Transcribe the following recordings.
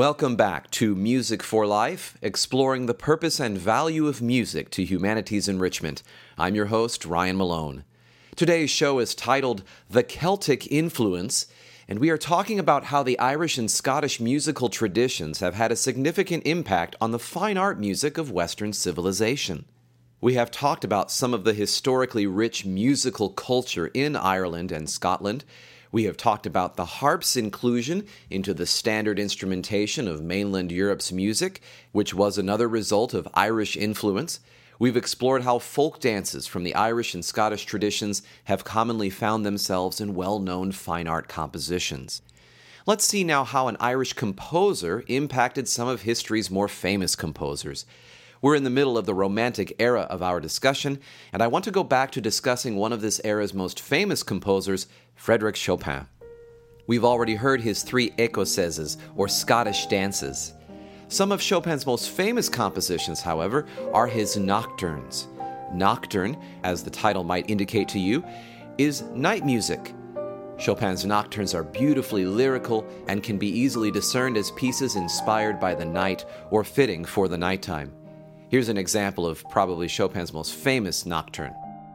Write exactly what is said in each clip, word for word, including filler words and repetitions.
Welcome back to Music for Life, exploring the purpose and value of music to humanity's enrichment. I'm your host, Ryan Malone. Today's show is titled The Celtic Influence, and we are talking about how the Irish and Scottish musical traditions have had a significant impact on the fine art music of Western civilization. We have talked about some of the historically rich musical culture in Ireland and Scotland. We have talked about the harp's inclusion into the standard instrumentation of mainland Europe's music, which was another result of Irish influence. We've explored how folk dances from the Irish and Scottish traditions have commonly found themselves in well-known fine art compositions. Let's see now how an Irish composer impacted some of history's more famous composers. We're in the middle of the Romantic era of our discussion, and I want to go back to discussing one of this era's most famous composers, Frédéric Chopin. We've already heard his three écossaise, or Scottish dances. Some of Chopin's most famous compositions, however, are his nocturnes. Nocturne, as the title might indicate to you, is night music. Chopin's nocturnes are beautifully lyrical and can be easily discerned as pieces inspired by the night or fitting for the nighttime. Here's an example of probably Chopin's most famous nocturne.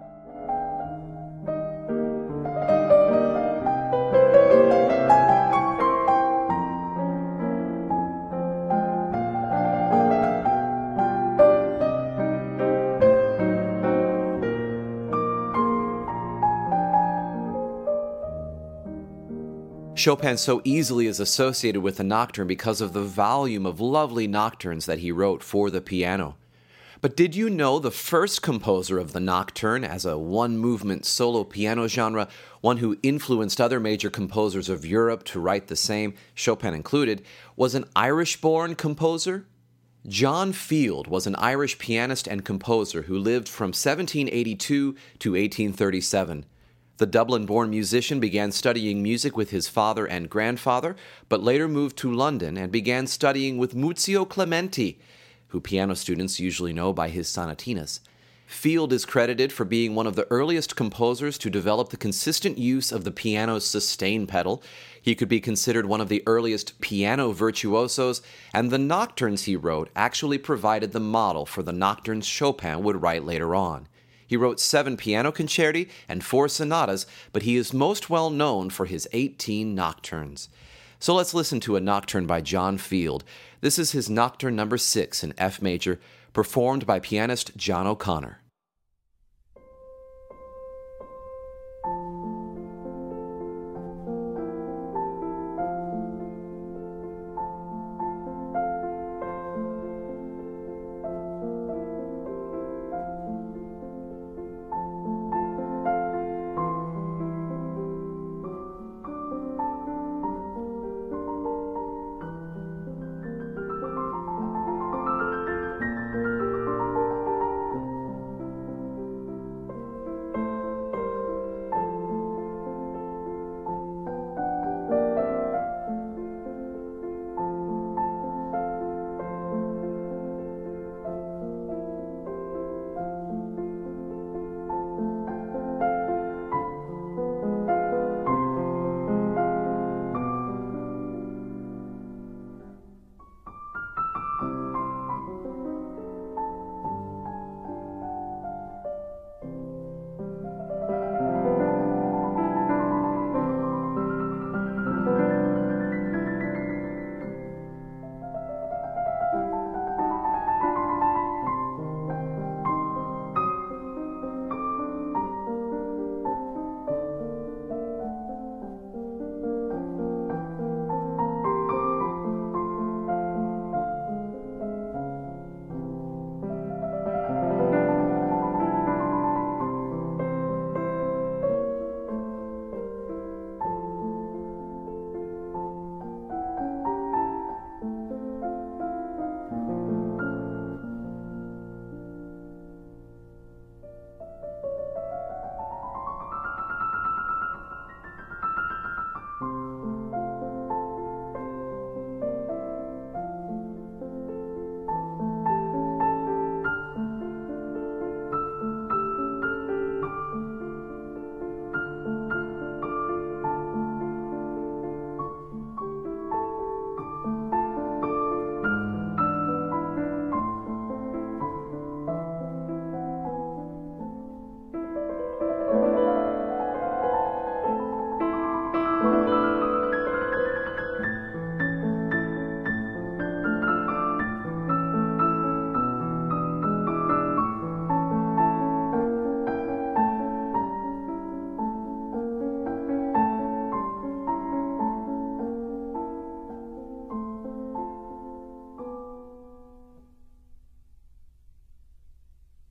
Chopin so easily is associated with the nocturne because of the volume of lovely nocturnes that he wrote for the piano. But did you know the first composer of the nocturne as a one-movement solo piano genre, one who influenced other major composers of Europe to write the same, Chopin included, was an Irish-born composer? John Field was an Irish pianist and composer who lived from seventeen eighty-two to eighteen thirty-seven. The Dublin-born musician began studying music with his father and grandfather, but later moved to London and began studying with Muzio Clementi, who piano students usually know by his sonatinas. Field is credited for being one of the earliest composers to develop the consistent use of the piano's sustain pedal. He could be considered one of the earliest piano virtuosos, and the nocturnes he wrote actually provided the model for the nocturnes Chopin would write later on. He wrote seven piano concerti and four sonatas, but he is most well known for his eighteen nocturnes. So let's listen to a nocturne by John Field. This is his Nocturne number six in F major, performed by pianist John O'Connor.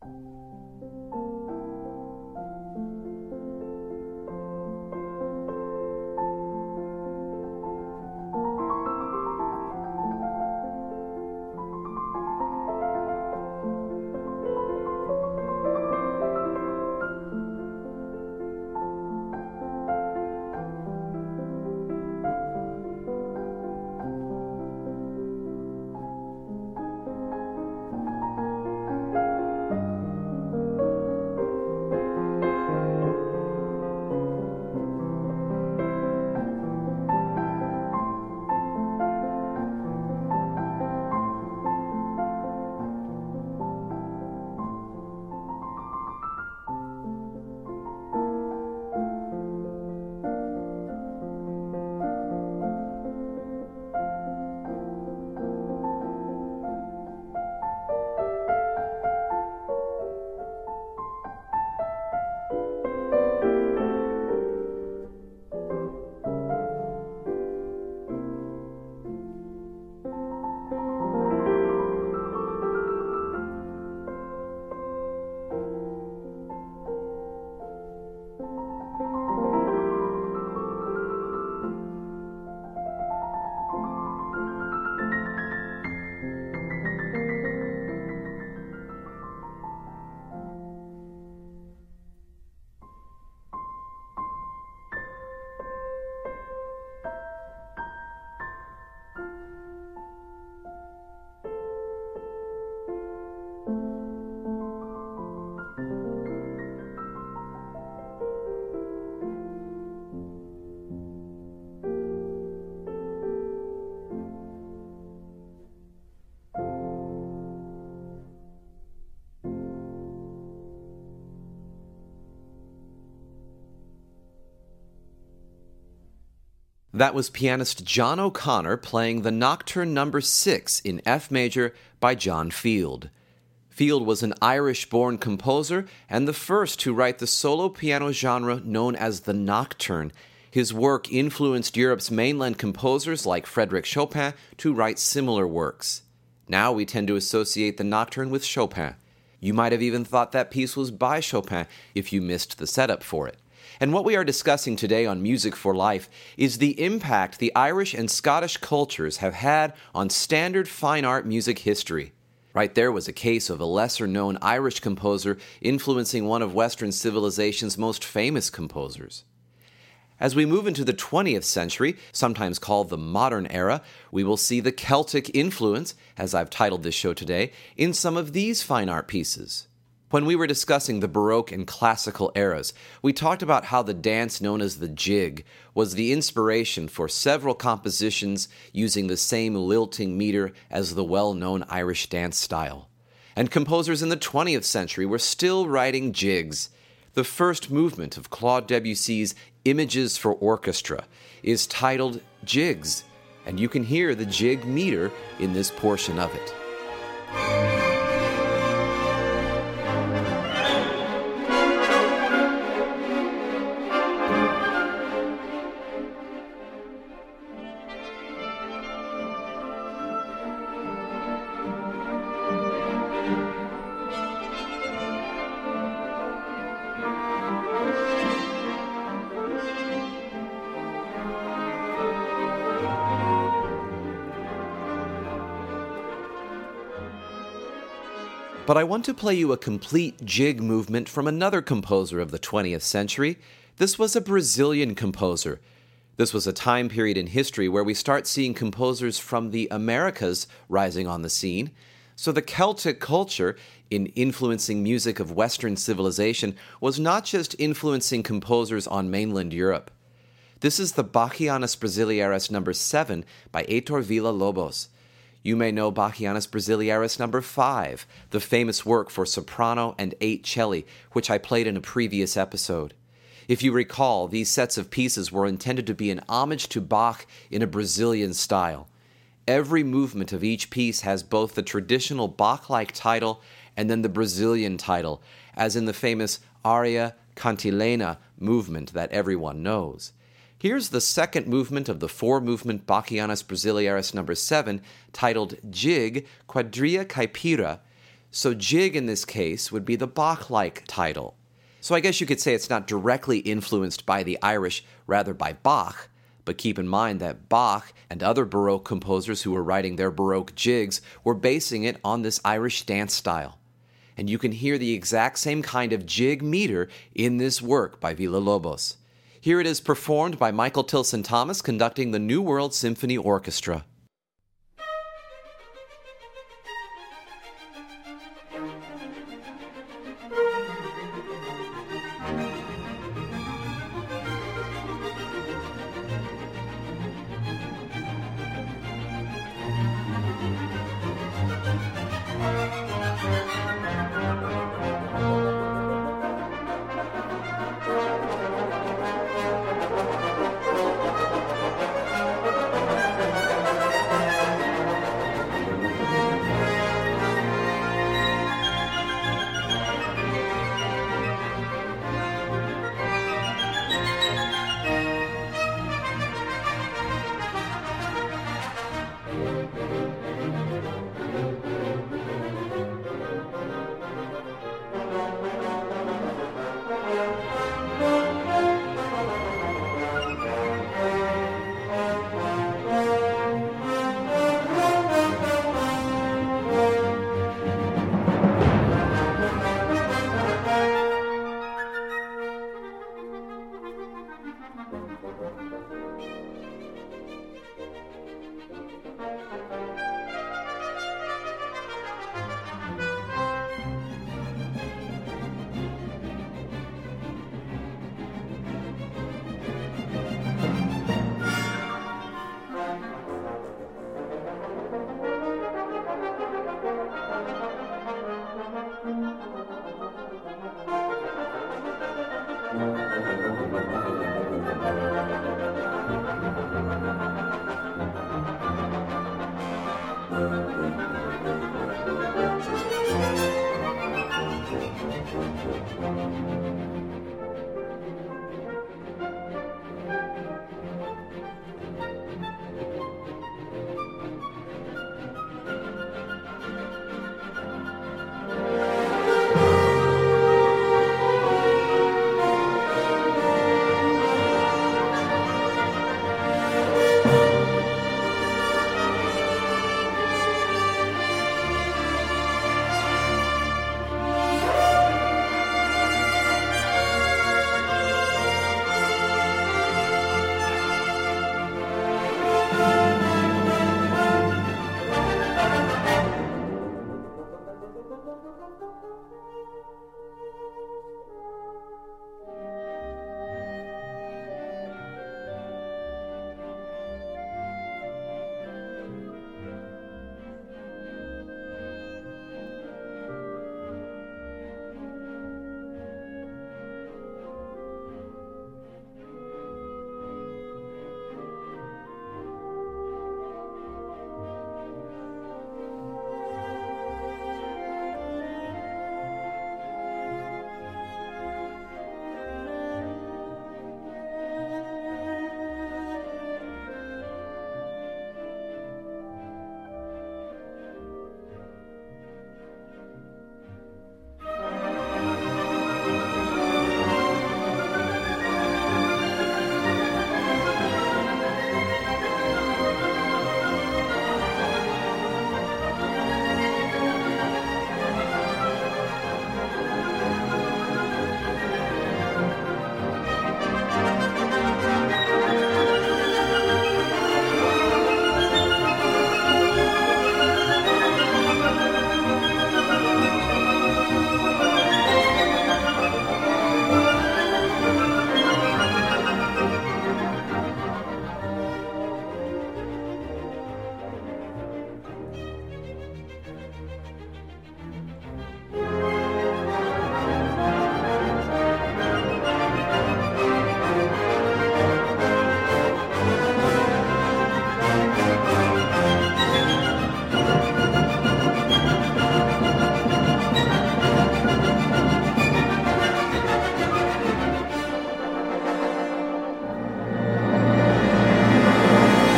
That was pianist John O'Connor playing the Nocturne number six in F major by John Field. Field was an Irish-born composer and the first to write the solo piano genre known as the Nocturne. His work influenced Europe's mainland composers like Frédéric Chopin to write similar works. Now we tend to associate the Nocturne with Chopin. You might have even thought that piece was by Chopin if you missed the setup for it. And what we are discussing today on Music for Life is the impact the Irish and Scottish cultures have had on standard fine art music history. Right there was a case of a lesser-known Irish composer influencing one of Western civilization's most famous composers. As we move into the twentieth century, sometimes called the modern era, we will see the Celtic influence, as I've titled this show today, in some of these fine art pieces. When we were discussing the Baroque and Classical eras, we talked about how the dance known as the jig was the inspiration for several compositions using the same lilting meter as the well-known Irish dance style. And composers in the twentieth century were still writing jigs. The first movement of Claude Debussy's Images for Orchestra is titled Jigs, and you can hear the jig meter in this portion of it. But I want to play you a complete jig movement from another composer of the twentieth century. This was a Brazilian composer. This was a time period in history where we start seeing composers from the Americas rising on the scene. So the Celtic culture, in influencing music of Western civilization, was not just influencing composers on mainland Europe. This is the Bachianas Brasileiras number seven by Heitor Villa-Lobos. You may know Bachianas Brasileiras number five, the famous work for soprano and eight celli, which I played in a previous episode. If you recall, these sets of pieces were intended to be an homage to Bach in a Brazilian style. Every movement of each piece has both the traditional Bach-like title and then the Brazilian title, as in the famous Aria Cantilena movement that everyone knows. Here's the second movement of the four-movement Bachianas Brasileiras number seven, titled Jig Quadrilha Caipira. So jig in this case would be the Bach-like title. So I guess you could say it's not directly influenced by the Irish, rather by Bach, but keep in mind that Bach and other Baroque composers who were writing their Baroque jigs were basing it on this Irish dance style. And you can hear the exact same kind of jig meter in this work by Villa-Lobos. Here it is performed by Michael Tilson Thomas conducting the New World Symphony Orchestra.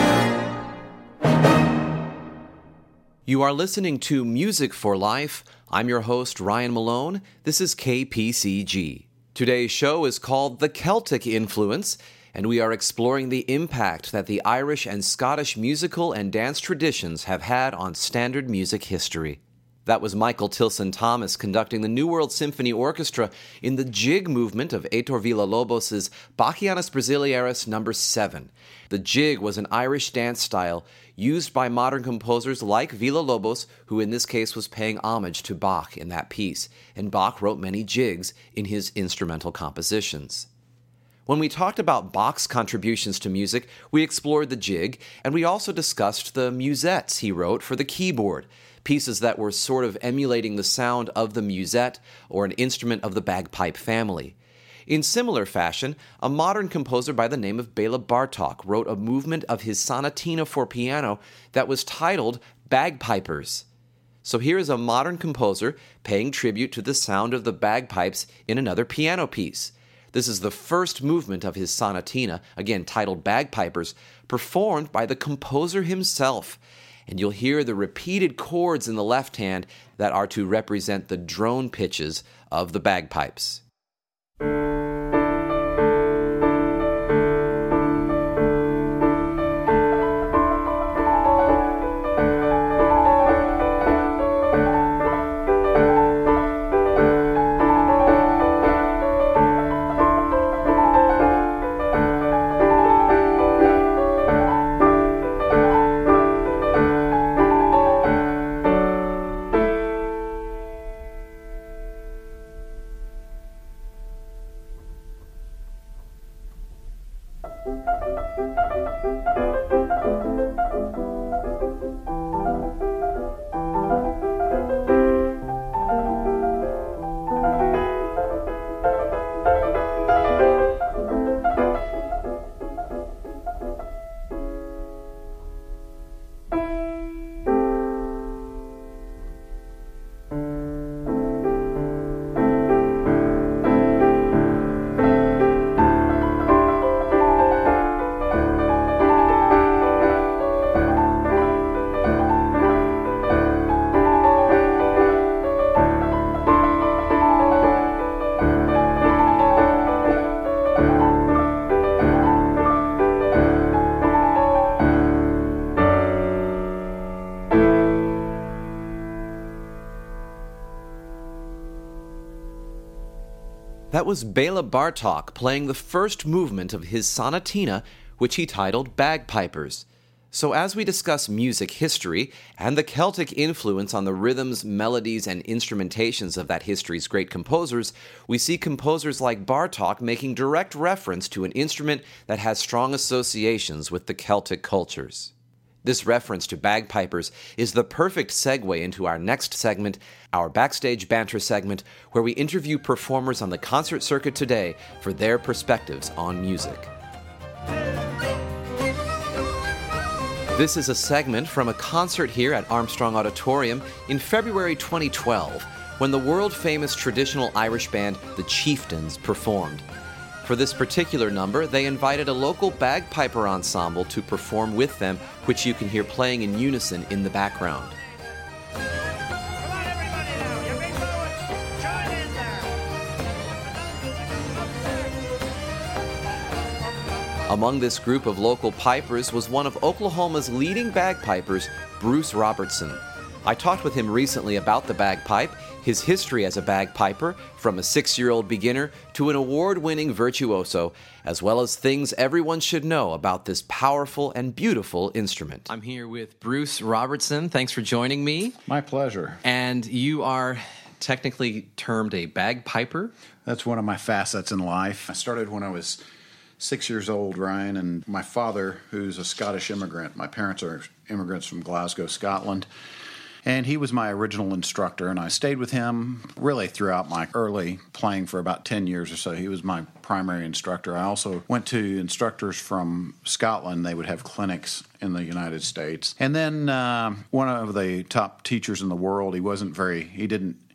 You are listening to Music for Life. I'm your host, Ryan Malone. This is K P C G. Today's show is called The Celtic Influence, and we are exploring the impact that the Irish and Scottish musical and dance traditions have had on standard music history. That was Michael Tilson Thomas conducting the New World Symphony Orchestra in the jig movement of Heitor Villa-Lobos' Bachianas Brasileiras number seven. The jig was an Irish dance style used by modern composers like Villa-Lobos, who in this case was paying homage to Bach in that piece, and Bach wrote many jigs in his instrumental compositions. When we talked about Bach's contributions to music, we explored the jig, and we also discussed the musettes he wrote for the keyboard, pieces that were sort of emulating the sound of the musette or an instrument of the bagpipe family. In similar fashion, a modern composer by the name of Bela Bartok wrote a movement of his sonatina for piano that was titled Bagpipers. So here is a modern composer paying tribute to the sound of the bagpipes in another piano piece. This is the first movement of his sonatina, again titled Bagpipers, performed by the composer himself. And you'll hear the repeated chords in the left hand that are to represent the drone pitches of the bagpipes. That was Bela Bartok playing the first movement of his sonatina, which he titled Bagpipers. So as we discuss music history and the Celtic influence on the rhythms, melodies, and instrumentations of that history's great composers, we see composers like Bartok making direct reference to an instrument that has strong associations with the Celtic cultures. This reference to bagpipers is the perfect segue into our next segment, our Backstage Banter segment, where we interview performers on the concert circuit today for their perspectives on music. This is a segment from a concert here at Armstrong Auditorium in February twenty twelve, when the world-famous traditional Irish band, the Chieftains, performed. For this particular number, they invited a local bagpiper ensemble to perform with them, which you can hear playing in unison in the background. Come on, everybody now! You big forward! Join in there! Among this group of local pipers was one of Oklahoma's leading bagpipers, Bruce Robertson. I talked with him recently about the bagpipe, his history as a bagpiper, from a six-year-old beginner to an award-winning virtuoso, as well as things everyone should know about this powerful and beautiful instrument. I'm here with Bruce Robertson. Thanks for joining me. My pleasure. And you are technically termed a bagpiper? That's one of my facets in life. I started when I was six years old, Ryan, and my father, who's a Scottish immigrant, my parents are immigrants from Glasgow, Scotland, and he was my original instructor, and I stayed with him really throughout my early playing for about ten years or so. He was my primary instructor. I also went to instructors from Scotland. They would have clinics in the United States. And then uh, one of the top teachers in the world, he wasn't very, he didn't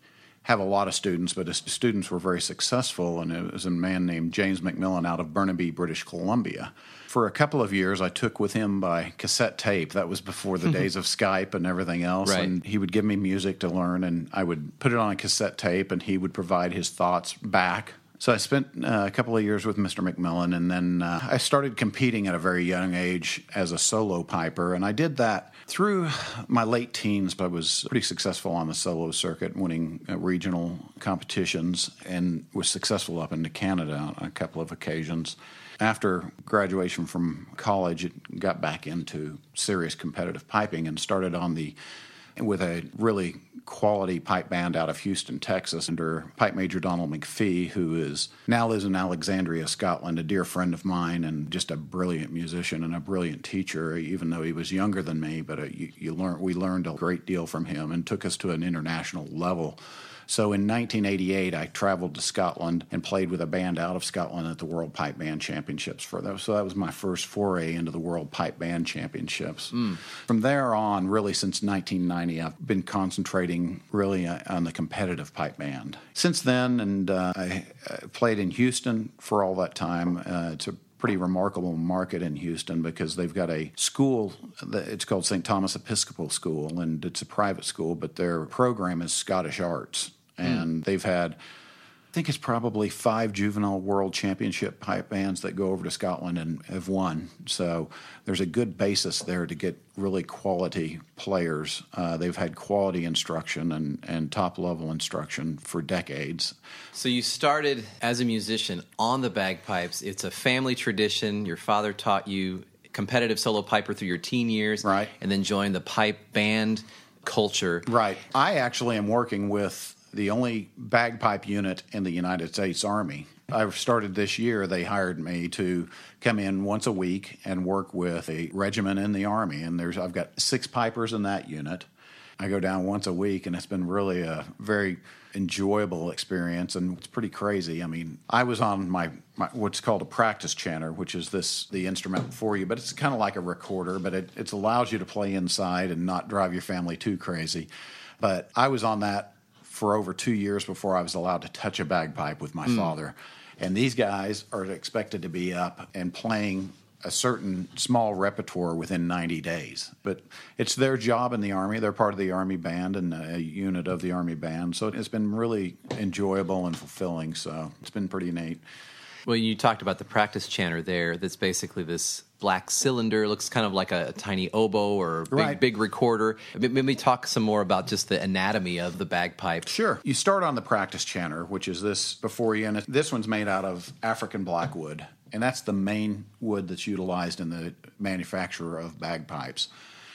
have a lot of students, but his students were very successful, and it was a man named James McMillan out of Burnaby, British Columbia. For a couple of years, I took with him by cassette tape. That was before the days of Skype and everything else. Right. And he would give me music to learn, and I would put it on a cassette tape, and he would provide his thoughts back. So I spent uh, a couple of years with Mister McMillan, and then uh, I started competing at a very young age as a solo piper, and I did that through my late teens. But I was pretty successful on the solo circuit, winning uh, regional competitions, and was successful up into Canada on a couple of occasions. After graduation from college, it got back into serious competitive piping and started on the with a really quality pipe band out of Houston, Texas, under Pipe Major Donald McPhee, who is now lives in Alexandria, Scotland, a dear friend of mine and just a brilliant musician and a brilliant teacher, even though he was younger than me. But uh, you, you learn, we learned a great deal from him and took us to an international level. So in nineteen eighty-eight, I traveled to Scotland and played with a band out of Scotland at the World Pipe Band Championships for those. So that was my first foray into the World Pipe Band Championships. Mm. From there on, really since nineteen ninety, I've been concentrating really on the competitive pipe band. Since then, and uh, I played in Houston for all that time. Uh, it's a pretty remarkable market in Houston because they've got a school, it's called Saint Thomas Episcopal School, and it's a private school, but their program is Scottish Arts. And mm. they've had, I think it's probably five juvenile world championship pipe bands that go over to Scotland and have won. So there's a good basis there to get really quality players. Uh, they've had quality instruction and, and top-level instruction for decades. So you started as a musician on the bagpipes. It's a family tradition. Your father taught you competitive solo piper through your teen years. Right. And then joined the pipe band culture. Right. I actually am working with the only bagpipe unit in the United States Army. I started this year, they hired me to come in once a week and work with a regiment in the Army. And there's I've got six pipers in that unit. I go down once a week, and it's been really a very enjoyable experience, and it's pretty crazy. I mean, I was on my, my what's called a practice chanter, which is this the instrument for you, but it's kind of like a recorder, but it, it allows you to play inside and not drive your family too crazy. But I was on that for over two years before I was allowed to touch a bagpipe with my mm. father. And these guys are expected to be up and playing a certain small repertoire within ninety days. But it's their job in the Army. They're part of the Army band and a unit of the Army band. So it's been really enjoyable and fulfilling. So it's been pretty neat. Well, you talked about the practice chanter there. That's basically this black cylinder. Looks kind of like a, a tiny oboe or a big, right. big recorder. Maybe talk some more about just the anatomy of the bagpipe. Sure. You start on the practice chanter, which is this before you, and this one's made out of African blackwood, and that's the main wood that's utilized in the manufacture of bagpipes.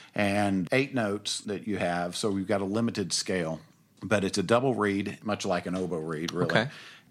And eight notes that you have, so we've got a limited scale, but it's a double reed, much like an oboe reed, really. Okay.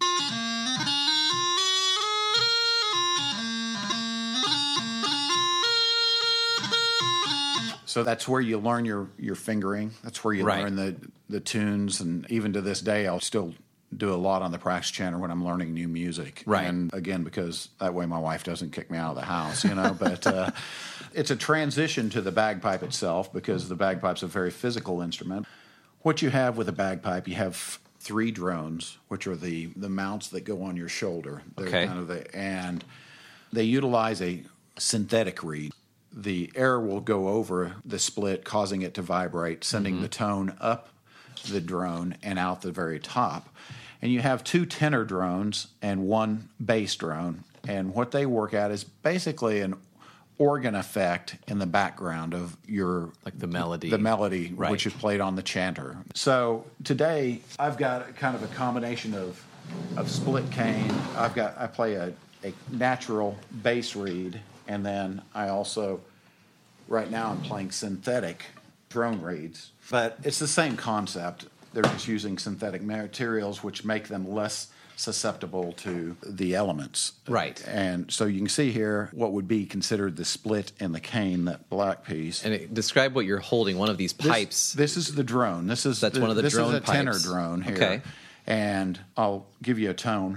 So that's where you learn your, your fingering. That's where you right. learn the, the tunes. And even to this day, I'll still do a lot on the practice chanter when I'm learning new music. Right. And again, because that way my wife doesn't kick me out of the house, you know. But uh, it's a transition to the bagpipe itself because the bagpipe's a very physical instrument. What you have with a bagpipe, you have three drones, which are the, the mounts that go on your shoulder. They're okay. kind of the, and they utilize a synthetic reed. The air will go over the split, causing it to vibrate, sending mm-hmm. the tone up the drone and out the very top. And you have two tenor drones and one bass drone. And what they work at is basically an organ effect in the background of your... Like the melody. The melody, right. which is played on the chanter. So today, I've got kind of a combination of, of split cane. I've got I play a, a natural bass reed. And then I also, right now I'm playing synthetic drone reeds. But it's the same concept. They're just using synthetic materials which make them less susceptible to the elements. Right. And so you can see here what would be considered the split and the cane, that black piece. And it, describe what you're holding, one of these pipes. This, this is the drone. This is That's the, one of the this drone is a tenor pipes. drone here. Okay. And I'll give you a tone.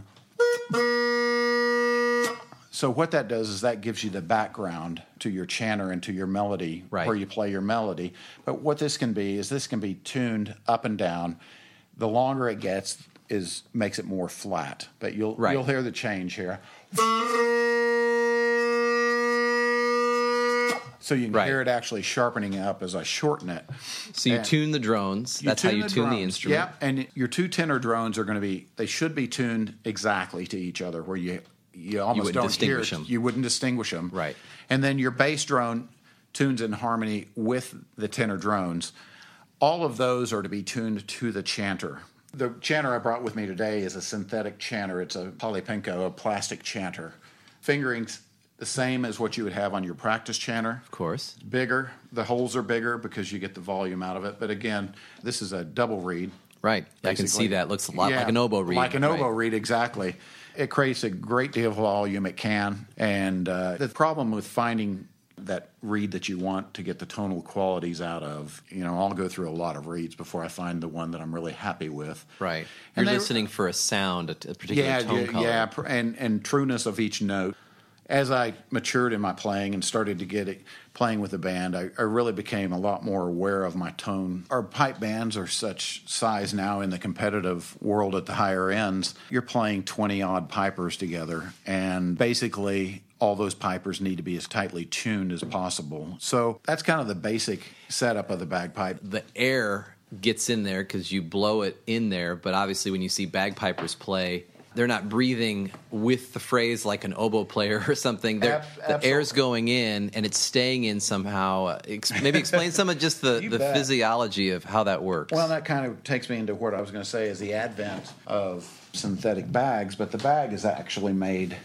So what that does is that gives you the background to your chanter and to your melody, right. where you play your melody. But what this can be is this can be tuned up and down The longer it gets is makes it more flat. But you'll Right. you'll hear the change here. So you can Right. hear it actually sharpening up as I shorten it. So you And tune the drones. you That's how you the tune the drones. instrument. Yeah, and your two tenor drones are going to be, they should be tuned exactly to each other where you you almost wouldn't don't distinguish hear, them. You wouldn't distinguish them. Right. And then your bass drone tunes in harmony with the tenor drones. All of those are to be tuned to the chanter. The chanter I brought with me today is a synthetic chanter. It's a Polypenco, a plastic chanter. Fingering's the same as what you would have on your practice chanter. Of course. Bigger. The holes are bigger because you get the volume out of it. But again, this is a double reed. Right. I can Basically. see that. Looks a lot Yeah, like an oboe reed. Like an oboe Right. reed, exactly. It creates a great deal of volume. It can. And uh, the problem with finding that reed that you want to get the tonal qualities out of, you know, I'll go through a lot of reeds before I find the one that I'm really happy with. Right. You're And they- listening for a sound, a, a particular yeah, tone yeah, color. yeah, pr- and and trueness of each note. As I matured in my playing and started to get it playing with the band, I, I really became a lot more aware of my tone. Our pipe bands are such size now in the competitive world at the higher ends. You're playing twenty odd pipers together, and basically all those pipers need to be as tightly tuned as possible. So that's kind of the basic setup of the bagpipe. The air gets in there because you blow it in there, but obviously when you see bagpipers play, they're not breathing with the phrase like an oboe player or something. They're, Ab- the air's absolutely. going in and it's staying in somehow. Uh, ex- maybe explain some of just the, You the bet. physiology of how that works. Well, that kind of takes me into what I was going to say is the advent of synthetic bags, but the bag is actually made.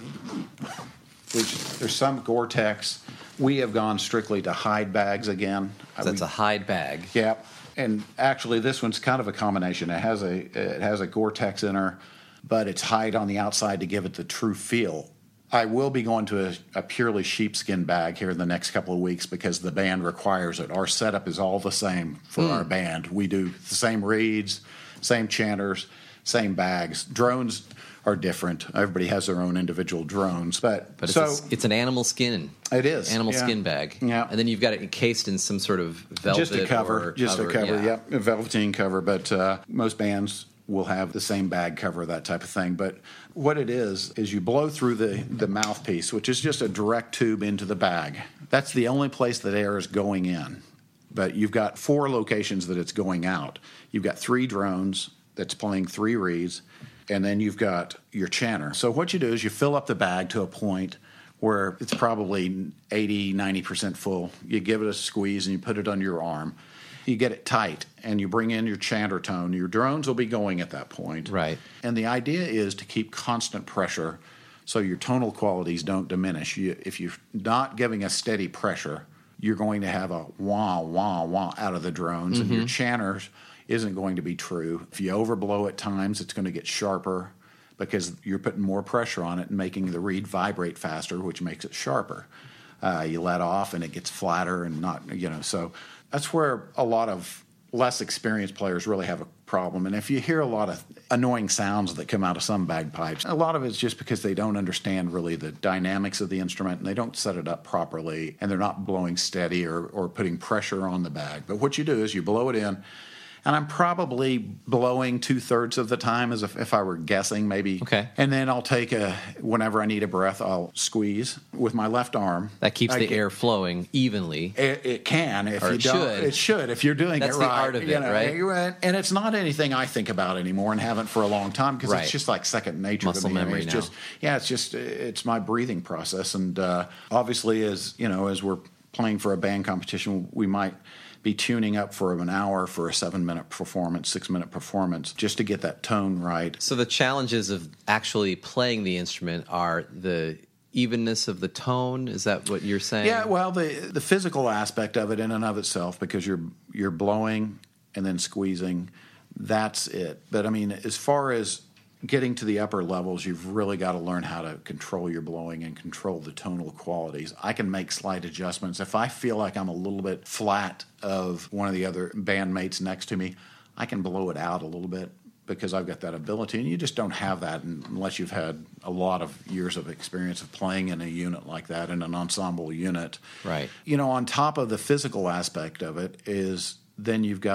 Which, there's some Gore-Tex. We have gone strictly to hide bags again. That's We- a hide bag. Yeah, and actually, this one's kind of a combination. It has a it has a Gore-Tex inner, but it's hide on the outside to give it the true feel. I will be going to a, a purely sheepskin bag here in the next couple of weeks because the band requires it. Our setup is all the same for our band. We do the same reeds, same chanters, same bags. Drones are different. Everybody has their own individual drones, but, But it's, so a, it's an animal skin. It is, Animal yeah. skin bag. Yeah. And then you've got it encased in some sort of velvet just a cover, or just cover. a cover. Yeah. Yep, a velveteen cover. But uh, most bands will have the same bag cover, that type of thing. But what it is is you blow through the the mouthpiece, which is just a direct tube into the bag. That's the only place that air is going in. But you've got four locations that it's going out. You've got three drones that's playing three reeds, and then you've got your chanter. So what you do is you fill up the bag to a point where it's probably eighty, ninety percent full. You give it a squeeze and you put it under your arm. You get it tight and you bring in your chanter tone. Your drones will be going at that point. Right. And the idea is to keep constant pressure so your tonal qualities don't diminish. You, if you're not giving a steady pressure, you're going to have a wah, wah, wah out of the drones, and your chanters isn't going to be true. If you overblow at times, it's going to get sharper because you're putting more pressure on it and making the reed vibrate faster, which makes it sharper. Uh, you let off and it gets flatter and not, you know, so that's where a lot of less experienced players really have a problem. And if you hear a lot of annoying sounds that come out of some bagpipes, a lot of it's just because they don't understand really the dynamics of the instrument and they don't set it up properly and they're not blowing steady or, or putting pressure on the bag. But what you do is you blow it in. And I'm probably blowing two-thirds of the time as if, if I were guessing, maybe. Okay. And then I'll take a, whenever I need a breath, I'll squeeze with my left arm. That keeps I the can- air flowing evenly. It, it can if Or you it don't. should. It should if you're doing That's it the right. art of you it, know, right? and- And it's not anything I think about anymore and haven't for a long time because Right. it's just like second nature Muscle to me. I mean, memory it's now. just yeah, it's just it's my breathing process. And uh, obviously, as you know, as we're playing for a band competition, we might be tuning up for an hour for a seven-minute performance, six-minute performance, just to get that tone right. So the challenges of actually playing the instrument are the evenness of the tone. Is that what you're saying? Yeah, well, the the physical aspect of it in and of itself, because you're you're blowing and then squeezing, that's it. But I mean, as far as getting to the upper levels, you've really got to learn how to control your blowing and control the tonal qualities. I can make slight adjustments. If I feel like I'm a little bit flat of one of the other bandmates next to me, I can blow it out a little bit because I've got that ability. And you just don't have that unless you've had a lot of years of experience of playing in a unit like that, in an ensemble unit. Right. You know, on top of the physical aspect of it is then you've got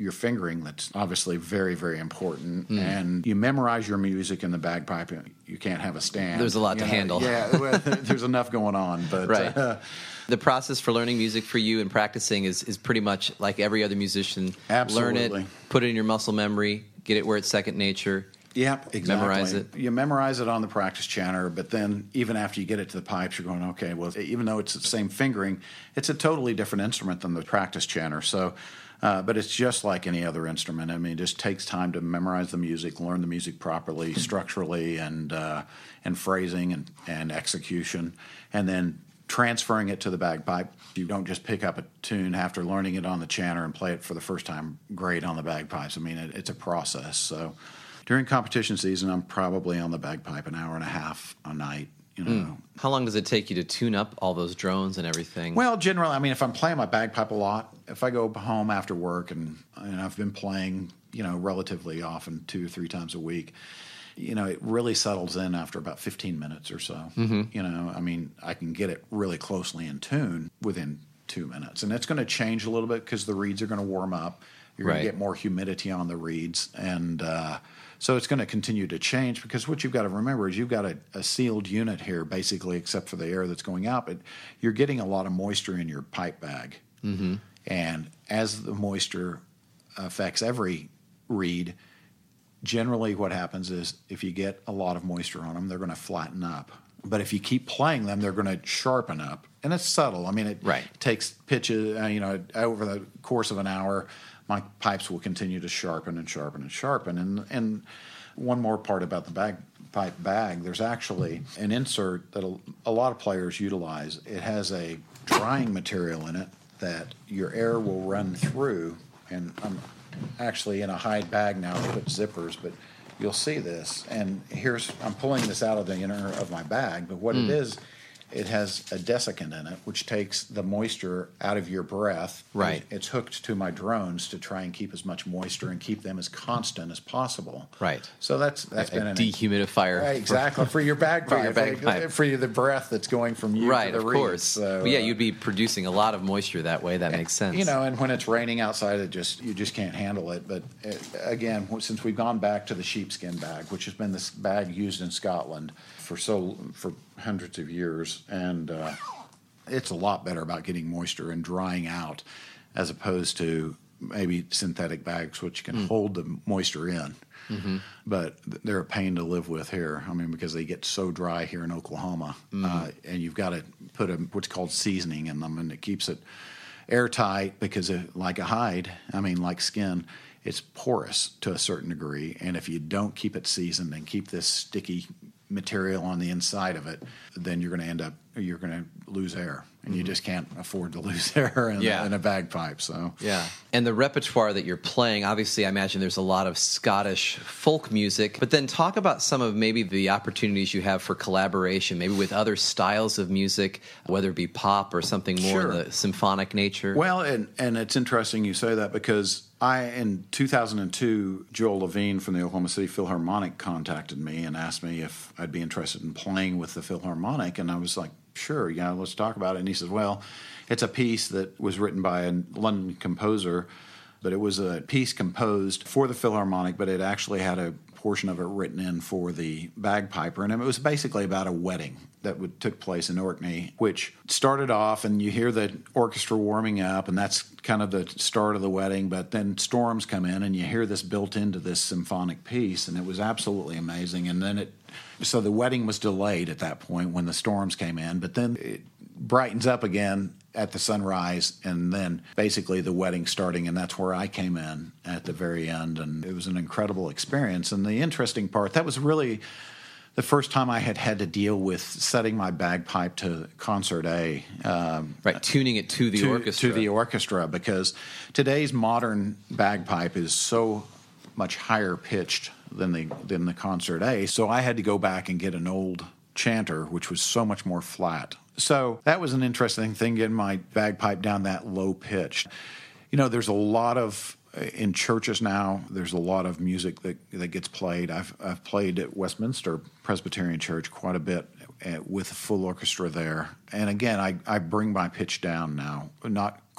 your fingering that's obviously very, very important. Mm. And you memorize your music in the bagpipe. You can't have a stand. There's a lot you to know, handle. Yeah, well, there's enough going on. But right. Uh, the process for learning music for you and practicing is, is pretty much like every other musician. Absolutely. Learn it, put it in your muscle memory, get it where it's second nature. Yep, exactly. Memorize it. You memorize it on the practice chanter, but then even after you get it to the pipes, you're going, okay, well, even though it's the same fingering, it's a totally different instrument than the practice chanter. So, uh, but it's just like any other instrument. I mean, it just takes time to memorize the music, learn the music properly, structurally, and uh, and phrasing and, and execution, and then transferring it to the bagpipe. You don't just pick up a tune after learning it on the chanter and play it for the first time great on the bagpipes. I mean, it, it's a process. So. During competition season, I'm probably on the bagpipe an hour and a half a night. You know. Mm. How long does it take you to tune up all those drones and everything? Well, generally, I mean, if I'm playing my bagpipe a lot, if I go home after work and, and I've been playing, you know, relatively often, two or three times a week, you know, it really settles in after about fifteen minutes or so. Mm-hmm. You know, I mean, I can get it really closely in tune within two minutes. And it's going to change a little bit because the reeds are going to warm up. You're going right. to get more humidity on the reeds. And uh, so it's going to continue to change because what you've got to remember is you've got a, a sealed unit here, basically, except for the air that's going out. But you're getting a lot of moisture in your pipe bag. Mm-hmm. And as the moisture affects every reed, generally what happens is if you get a lot of moisture on them, they're going to flatten up. But if you keep playing them, they're going to sharpen up. And it's subtle. I mean, it right. takes pitches, uh, you know, over the course of an hour, my pipes will continue to sharpen and sharpen and sharpen. And and one more part about the bagpipe bag, there's actually an insert that a, a lot of players utilize. It has a drying material in it that your air will run through. And I'm actually in a hide bag now to put zippers, but you'll see this. And here's, I'm pulling this out of the inner of my bag, but what mm. it is, it has a desiccant in it, which takes the moisture out of your breath. Right. It's hooked to my drones to try and keep as much moisture and keep them as constant as possible. Right. So that's that's a, been a an dehumidifier. Right, exactly, for your bagpipe. For your bagpipe. For you, the breath that's going from you right, to the of reeds. course. So, well, yeah, uh, you'd be producing a lot of moisture that way. That makes sense. You know, and when it's raining outside, it just you just can't handle it. But it, again, since we've gone back to the sheepskin bag, which has been this bag used in Scotland for so for hundreds of years, and uh, it's a lot better about getting moisture and drying out, as opposed to maybe synthetic bags, which can mm. hold the moisture in. Mm-hmm. But they're a pain to live with here. I mean, because they get so dry here in Oklahoma, mm. uh, and you've got to put a, what's called seasoning in them, and it keeps it airtight because, it, like a hide, I mean, like skin, it's porous to a certain degree. And if you don't keep it seasoned and keep this sticky material on the inside of it, then you're going to end up you're going to lose air, and mm-hmm. you just can't afford to lose air in, yeah. a, in a bagpipe. So yeah, and the repertoire that you're playing, obviously, I imagine there's a lot of Scottish folk music. But then talk about some of maybe the opportunities you have for collaboration, maybe with other styles of music, whether it be pop or something more sure. in the symphonic nature. Well, and and it's interesting you say that because I, in two thousand two, Joel Levine from the Oklahoma City Philharmonic contacted me and asked me if I'd be interested in playing with the Philharmonic, and I was like, sure, yeah, let's talk about it. And he says, well, it's a piece that was written by a London composer, but it was a piece composed for the Philharmonic, but it actually had a portion of it written in for the bagpiper, and it was basically about a wedding that would, took place in Orkney, which started off, and you hear the orchestra warming up, and that's kind of the start of the wedding, but then storms come in, and you hear this built into this symphonic piece, and it was absolutely amazing. And then it, so the wedding was delayed at that point when the storms came in, but then it brightens up again at the sunrise, and then basically the wedding starting, and that's where I came in at the very end, and it was an incredible experience. And the interesting part, that was really the first time I had had to deal with setting my bagpipe to concert A. Um, right, tuning it to the to, orchestra. To the orchestra, because today's modern bagpipe is so much higher pitched than the, than the concert A, so I had to go back and get an old chanter, which was so much more flat. So that was an interesting thing, getting my bagpipe down that low pitch. You know, there's a lot of, in churches now, there's a lot of music that that gets played. I've I've played at Westminster Presbyterian Church quite a bit with a full orchestra there. And again, I, I bring my pitch down now, not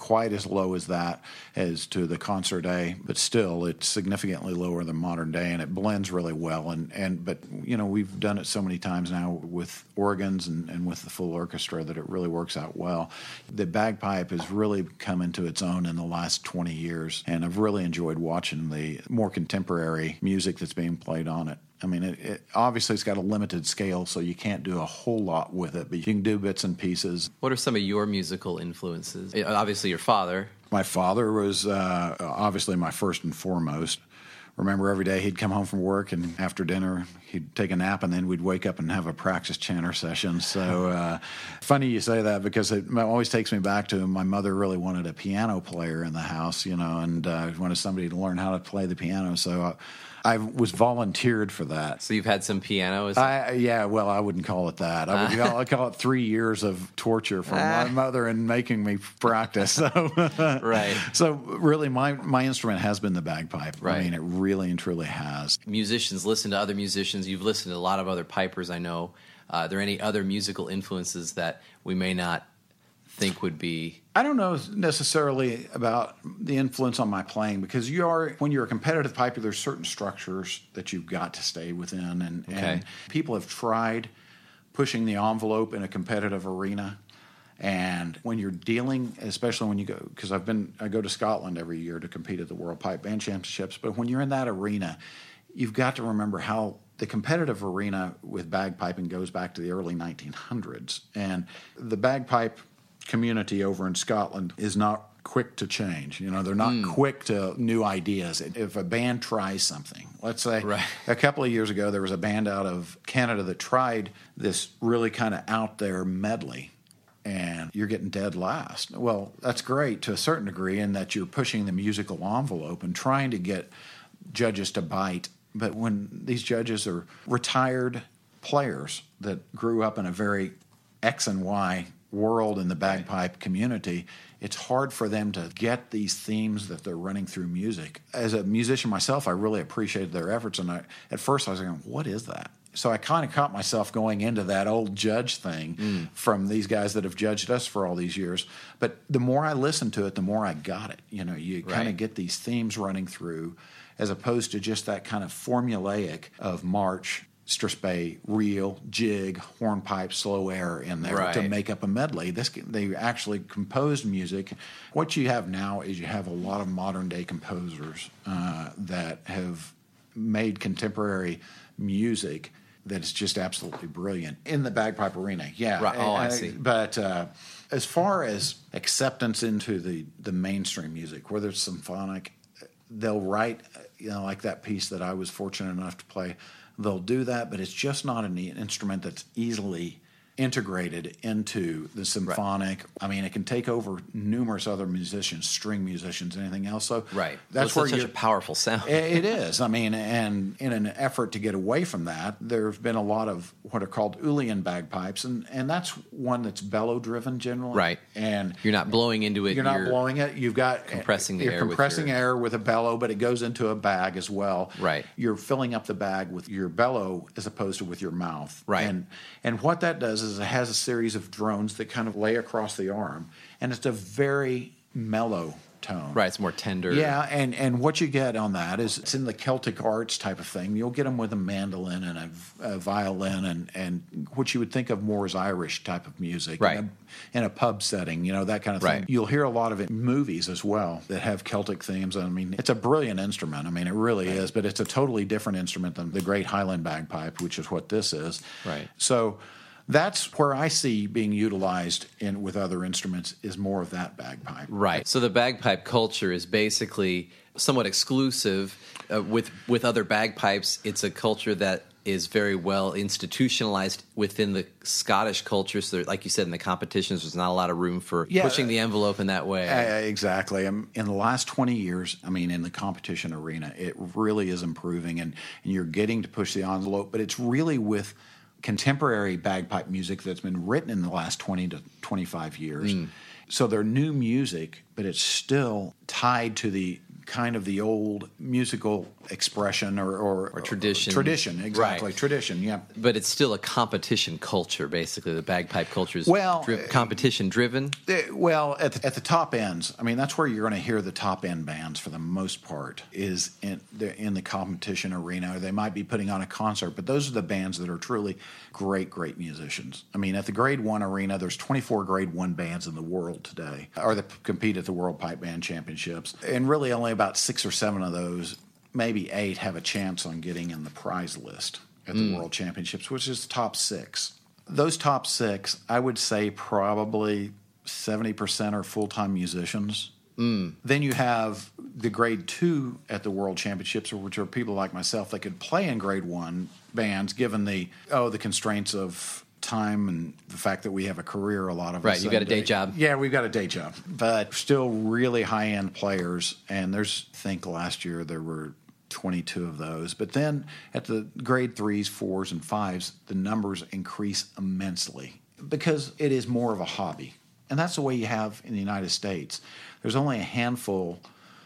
quite as low as that as to the concert A, but still it's significantly lower than modern day, and it blends really well. And, and but you know, we've done it so many times now with organs and, and with the full orchestra that it really works out well. The bagpipe has really come into its own in the last twenty years, and I've really enjoyed watching the more contemporary music that's being played on it. I mean, it, it, obviously it's got a limited scale, so you can't do a whole lot with it, but you can do bits and pieces. What are some of your musical influences? Obviously, your father. My father was uh, obviously my first and foremost. Remember, every day he'd come home from work, and after dinner he'd take a nap, and then we'd wake up and have a practice chanter session. So uh, funny you say that, because it always takes me back to my mother really wanted a piano player in the house, you know, and uh, wanted somebody to learn how to play the piano. So uh, I was volunteered for that. So you've had some piano? Is I, yeah, well, I wouldn't call it that. I would call, I'd call it three years of torture from my mother and making me practice. So, right. So really, my, my instrument has been the bagpipe. Right. I mean, it really and truly has. Musicians listen to other musicians. You've listened to a lot of other pipers, I know. Uh, are there any other musical influences that we may not think would be? I don't know necessarily about the influence on my playing, because you are, when you're a competitive piper, there's certain structures that you've got to stay within, and, okay. and people have tried pushing the envelope in a competitive arena. And when you're dealing, especially when you go, because I've been, I go to Scotland every year to compete at the World Pipe Band Championships, but when you're in that arena, you've got to remember how the competitive arena with bagpiping goes back to the early nineteen hundreds. And the bagpipe community over in Scotland is not quick to change. You know, they're not mm. quick to new ideas. If a band tries something, let's say right. a couple of years ago, there was a band out of Canada that tried this really kind of out there medley, and you're getting dead last. Well, that's great to a certain degree in that you're pushing the musical envelope and trying to get judges to bite. But when these judges are retired players that grew up in a very X and Y world in the bagpipe community, it's hard for them to get these themes that they're running through music. As a musician myself, I really appreciated their efforts, and I, at first I was going, what is that? So I kind of caught myself going into that old judge thing mm. from these guys that have judged us for all these years. But the more I listened to it, the more I got it. You know, you kind right. of get these themes running through, as opposed to just that kind of formulaic of march, strathspey, reel, jig, hornpipe, slow air in there right. to make up a medley. This they actually composed music. What you have now is you have a lot of modern day composers uh, that have made contemporary music that is just absolutely brilliant in the bagpipe arena. Yeah. Right. Oh, I, I see. But uh, as far as acceptance into the, the mainstream music, whether it's symphonic, they'll write, you know, like that piece that I was fortunate enough to play. They'll do that, but it's just not an instrument that's easily integrated into the symphonic. Right. I mean, it can take over numerous other musicians, string musicians, anything else. So right. that's well, where such you a powerful sound. It is. I mean, and in an effort to get away from that, there's been a lot of what are called Uilleann bagpipes, and, and that's one that's bellow driven generally. Right. And you're not blowing into it. You're not you're blowing it. You've got compressing the you're air. compressing with your... air with a bellow, but it goes into a bag as well. Right. You're filling up the bag with your bellow as opposed to with your mouth. Right. And and what that does is it has a series of drones that kind of lay across the arm, and it's a very mellow tone. Right, it's more tender. Yeah, and, and what you get on that is it's in the Celtic arts type of thing. You'll get them with a mandolin and a, a violin and, and what you would think of more as Irish type of music. Right. In a, in a pub setting, you know, that kind of thing. Right. You'll hear a lot of it in movies as well that have Celtic themes. I mean, it's a brilliant instrument. I mean, it really right. is, but it's a totally different instrument than the Great Highland Bagpipe, which is what this is. Right. So that's where I see being utilized in with other instruments is more of that bagpipe. Right. So the bagpipe culture is basically somewhat exclusive uh, with with other bagpipes. It's a culture that is very well institutionalized within the Scottish culture. So, like you said, in the competitions, there's not a lot of room for yeah, pushing the envelope in that way. Uh, exactly. Um, in the last twenty years, I mean, in the competition arena, it really is improving, and, and you're getting to push the envelope, but it's really with contemporary bagpipe music that's been written in the last twenty to twenty-five years. Mm. So their new music but it's still tied to the kind of the old musical expression or, or, or tradition. Or tradition, exactly. Right. Tradition, yeah. But it's still a competition culture, basically. The bagpipe culture is well, dri- competition driven. Uh, well, at the, at the top ends, I mean, that's where you're going to hear the top end bands for the most part, is in the, in the competition arena. They might be putting on a concert, but those are the bands that are truly great, great musicians. I mean, at the Grade One arena, there's twenty-four Grade One bands in the world today, or that compete at the World Pipe Band Championships, and really only about six or seven of those, maybe eight, have a chance on getting in the prize list at the mm. World Championships, which is the top six. Those top six, I would say probably seventy percent are full-time musicians. Mm. Then you have the Grade Two at the World Championships, which are people like myself that could play in Grade One bands, given the oh the constraints of time and the fact that we have a career. A lot of right, us you got a day job. Yeah, we've got a day job, but still really high-end players. And there's, I think last year there were twenty-two of those. But then at the Grade Threes, Fours, and Fives, the numbers increase immensely because it is more of a hobby. And that's the way you have in the United States. There's only a handful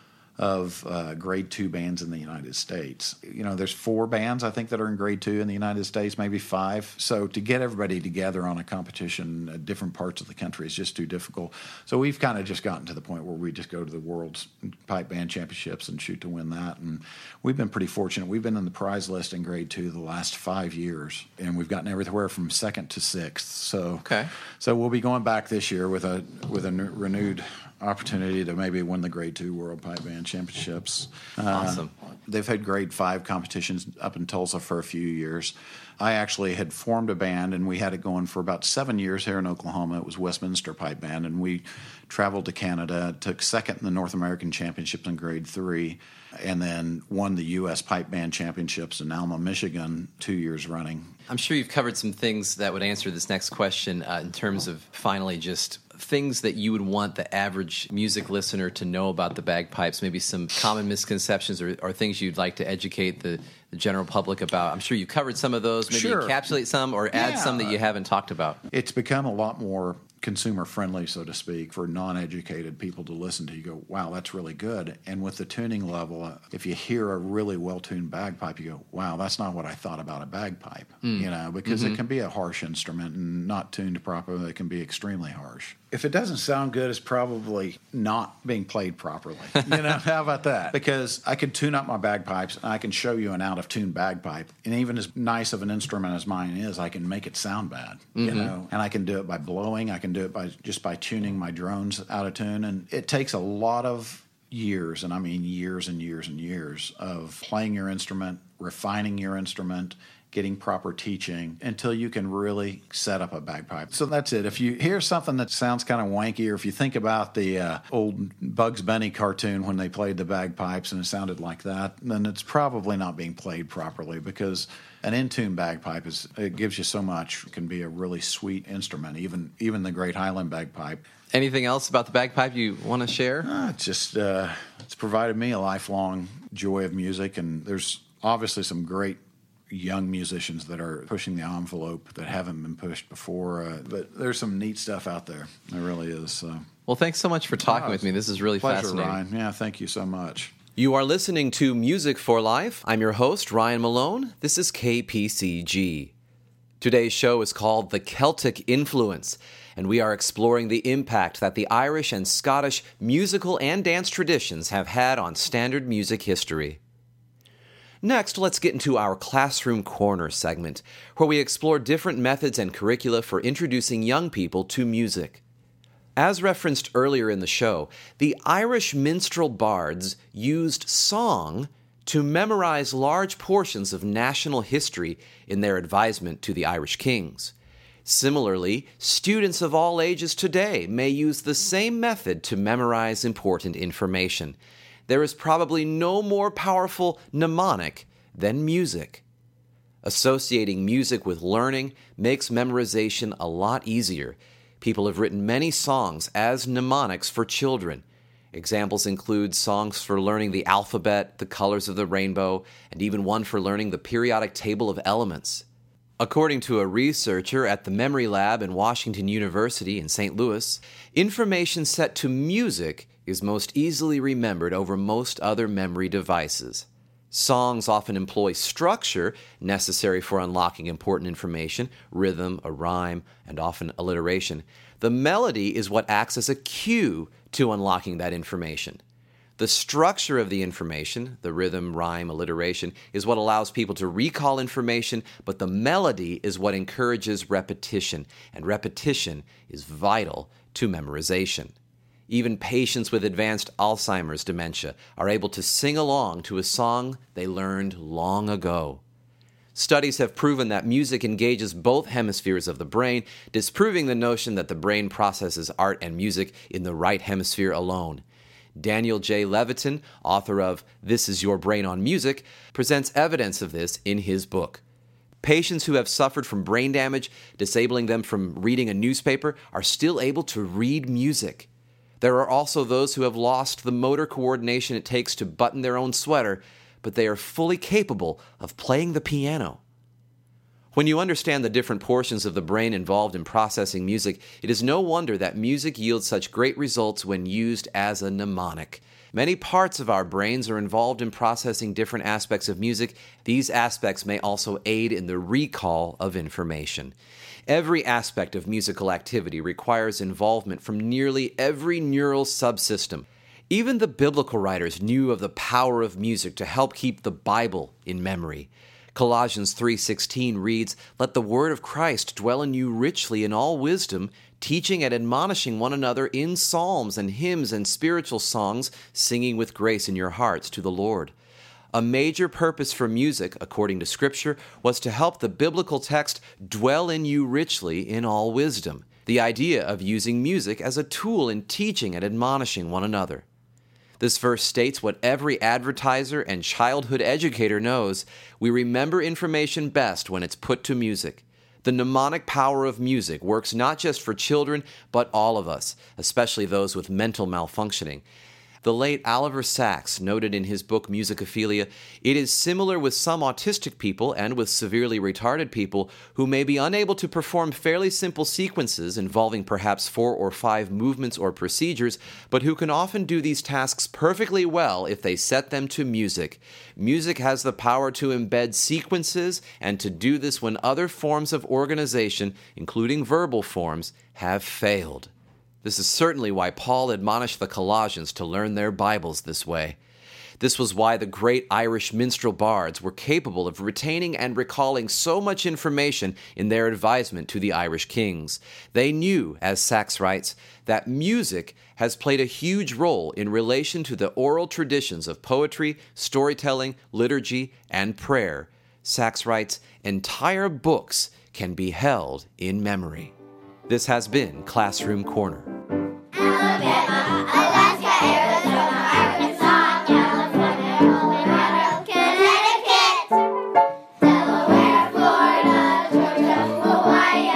of uh, Grade Two bands in the United States. You know, there's four bands, I think, that are in Grade Two in the United States, maybe five. So to get everybody together on a competition at different parts of the country is just too difficult. So we've kind of just gotten to the point where we just go to the World's Pipe Band Championships and shoot to win that. And we've been pretty fortunate. We've been in the prize list in Grade Two the last five years, and we've gotten everywhere from second to sixth. So, okay. So we'll be going back this year with a with a n- renewed opportunity to maybe win the Grade Two World Pipe Band Championships. Awesome. Uh, they've had Grade Five competitions up in Tulsa for a few years. I actually had formed a band, and we had it going for about seven years here in Oklahoma. It was Westminster Pipe Band, and we traveled to Canada, took second in the North American Championships in Grade Three, and then won the U S Pipe Band Championships in Alma, Michigan, two years running. I'm sure you've covered some things that would answer this next question uh, in terms of finally just things that you would want the average music listener to know about the bagpipes, maybe some common misconceptions or, or things you'd like to educate the, the general public about. I'm sure you covered some of those. Maybe sure. encapsulate some or add yeah. some that you haven't talked about. It's become a lot more consumer friendly, so to speak, for non-educated people to listen to. You go, wow, that's really good. And with the tuning level, if you hear a really well-tuned bagpipe, you go, wow, that's not what I thought about a bagpipe. Mm. You know, because mm-hmm. it can be a harsh instrument and not tuned properly. It can be extremely harsh. If it doesn't sound good, it's probably not being played properly. You know, how about that? Because I could tune up my bagpipes and I can show you an out-of-tune bagpipe. And even as nice of an instrument as mine is, I can make it sound bad. Mm-hmm. You know, and I can do it by blowing. I can do it by just by tuning my drones out of tune. And it takes a lot of years, and I mean years and years and years, of playing your instrument, refining your instrument, getting proper teaching until you can really set up a bagpipe. So that's it. If you hear something that sounds kind of wanky, or if you think about the uh, old Bugs Bunny cartoon when they played the bagpipes and it sounded like that, then it's probably not being played properly, because an in-tune bagpipe is it gives you so much. It can be a really sweet instrument, even even the Great Highland bagpipe. Anything else about the bagpipe you want to share? Uh, it's just uh, it's provided me a lifelong joy of music, and there's obviously some great young musicians that are pushing the envelope that haven't been pushed before. Uh, but there's some neat stuff out there. There really is. So. Well, thanks so much for talking oh, with me. This is really pleasure, fascinating. Ryan. Yeah, thank you so much. You are listening to Music for Life. I'm your host, Ryan Malone. This is K P C G. Today's show is called The Celtic Influence, and we are exploring the impact that the Irish and Scottish musical and dance traditions have had on standard music history. Next, let's get into our Classroom Corner segment, where we explore different methods and curricula for introducing young people to music. As referenced earlier in the show, the Irish minstrel bards used song to memorize large portions of national history in their advisement to the Irish kings. Similarly, students of all ages today may use the same method to memorize important information. There is probably no more powerful mnemonic than music. Associating music with learning makes memorization a lot easier. People have written many songs as mnemonics for children. Examples include songs for learning the alphabet, the colors of the rainbow, and even one for learning the periodic table of elements. According to a researcher at the Memory Lab in Washington University in Saint Louis, information set to music is most easily remembered over most other memory devices. Songs often employ structure necessary for unlocking important information, rhythm, a rhyme, and often alliteration. The melody is what acts as a cue to unlocking that information. The structure of the information, the rhythm, rhyme, alliteration, is what allows people to recall information, but the melody is what encourages repetition, and repetition is vital to memorization. Even patients with advanced Alzheimer's dementia are able to sing along to a song they learned long ago. Studies have proven that music engages both hemispheres of the brain, disproving the notion that the brain processes art and music in the right hemisphere alone. Daniel J. Levitin, author of This Is Your Brain on Music, presents evidence of this in his book. Patients who have suffered from brain damage, disabling them from reading a newspaper, are still able to read music. There are also those who have lost the motor coordination it takes to button their own sweater, but they are fully capable of playing the piano. When you understand the different portions of the brain involved in processing music, it is no wonder that music yields such great results when used as a mnemonic. Many parts of our brains are involved in processing different aspects of music. These aspects may also aid in the recall of information. Every aspect of musical activity requires involvement from nearly every neural subsystem. Even the biblical writers knew of the power of music to help keep the Bible in memory. Colossians three sixteen reads, "Let the word of Christ dwell in you richly in all wisdom, teaching and admonishing one another in psalms and hymns and spiritual songs, singing with grace in your hearts to the Lord." A major purpose for music, according to Scripture, was to help the biblical text dwell in you richly in all wisdom, the idea of using music as a tool in teaching and admonishing one another. This verse states what every advertiser and childhood educator knows: we remember information best when it's put to music. The mnemonic power of music works not just for children, but all of us, especially those with mental malfunctioning. The late Oliver Sacks noted in his book Musicophilia, "It is similar with some autistic people and with severely retarded people who may be unable to perform fairly simple sequences involving perhaps four or five movements or procedures, but who can often do these tasks perfectly well if they set them to music. Music has the power to embed sequences and to do this when other forms of organization, including verbal forms, have failed." This is certainly why Paul admonished the Colossians to learn their Bibles this way. This was why the great Irish minstrel bards were capable of retaining and recalling so much information in their advisement to the Irish kings. They knew, as Sacks writes, that music has played a huge role in relation to the oral traditions of poetry, storytelling, liturgy, and prayer. Sacks writes, "Entire books can be held in memory." This has been Classroom Corner. Alabama, Alaska, Arizona, Arkansas, California, Colorado, Connecticut, Delaware, Florida, Georgia, Hawaii,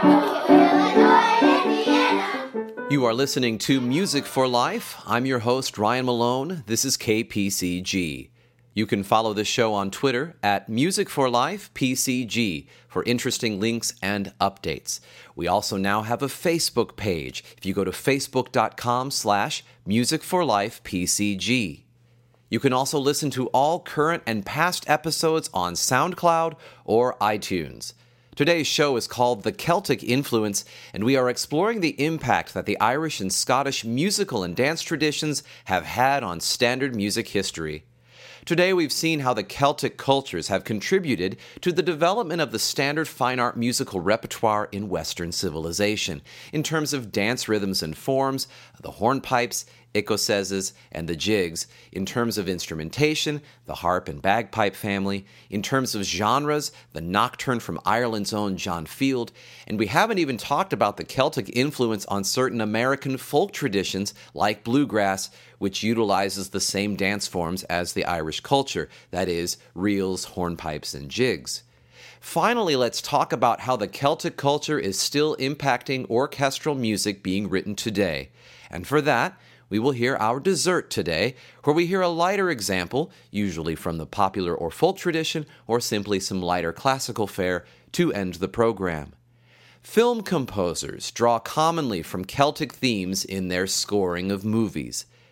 Idaho, Illinois, Indiana. You are listening to Music for Life. I'm your host, Ryan Malone. This is K P C G. You can follow this show on Twitter at Music for Life P C G for interesting links and updates. We also now have a Facebook page if you go to facebook.com slash Music for Life P C G. You can also listen to all current and past episodes on SoundCloud or iTunes. Today's show is called The Celtic Influence, and we are exploring the impact that the Irish and Scottish musical and dance traditions have had on standard music history. Today we've seen how the Celtic cultures have contributed to the development of the standard fine art musical repertoire in Western civilization, in terms of dance rhythms and forms, the hornpipes, ecossaisses, and the jigs, in terms of instrumentation, the harp and bagpipe family, in terms of genres, the nocturne from Ireland's own John Field, and we haven't even talked about the Celtic influence on certain American folk traditions like bluegrass, which utilizes the same dance forms as the Irish culture, that is, reels, hornpipes, and jigs. Finally, let's talk about how the Celtic culture is still impacting orchestral music being written today. And for that, we will hear our dessert today, where we hear a lighter example, usually from the popular or folk tradition, or simply some lighter classical fare, to end the program. Film composers draw commonly from Celtic themes in their scoring of movies.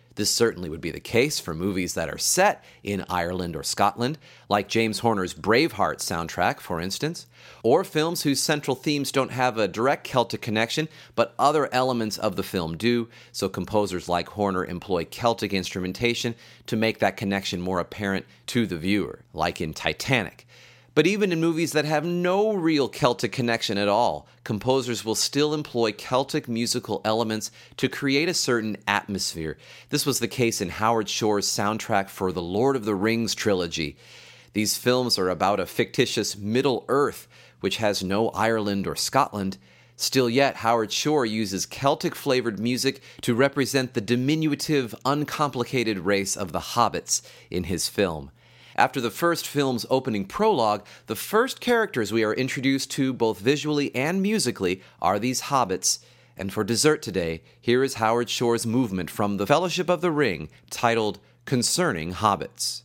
This certainly would be the case for movies that are set in Ireland or Scotland, like James Horner's Braveheart soundtrack, for instance, or films whose central themes don't have a direct Celtic connection, but other elements of the film do, so composers like Horner employ Celtic instrumentation to make that connection more apparent to the viewer, like in Titanic. But even in movies that have no real Celtic connection at all, composers will still employ Celtic musical elements to create a certain atmosphere. This was the case in Howard Shore's soundtrack for the Lord of the Rings trilogy. These films are about a fictitious Middle Earth, which has no Ireland or Scotland. Still yet, Howard Shore uses Celtic-flavored music to represent the diminutive, uncomplicated race of the hobbits in his film. After the first film's opening prologue, the first characters we are introduced to both visually and musically are these hobbits. And for dessert today, here is Howard Shore's movement from The Fellowship of the Ring, titled Concerning Hobbits.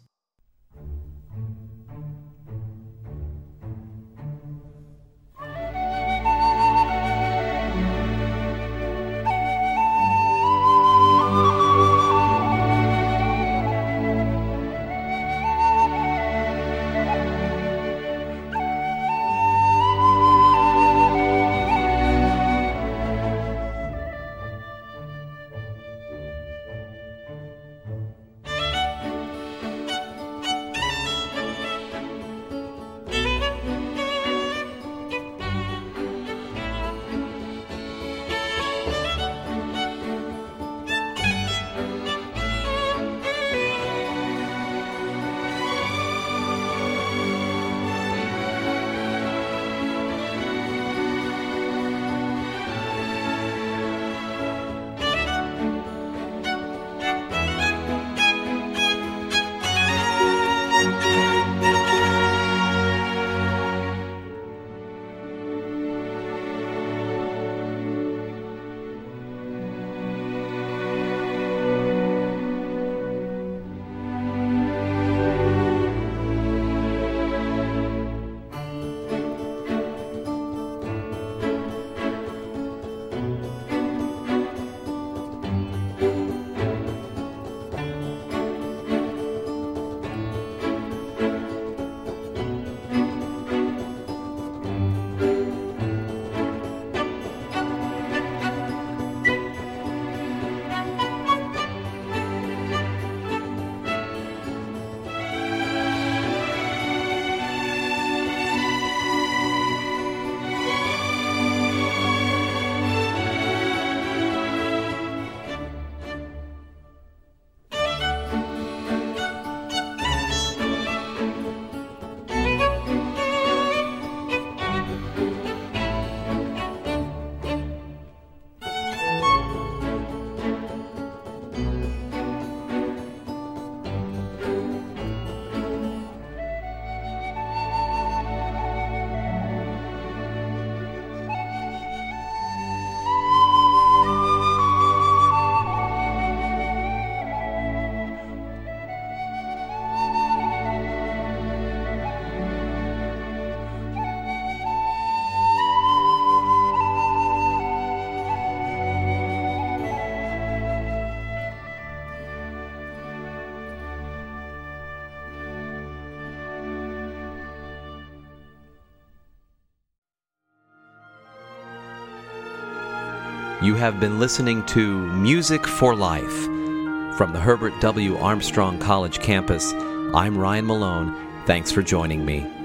You have been listening to Music for Life. From the Herbert W. Armstrong College campus, I'm Ryan Malone. Thanks for joining me.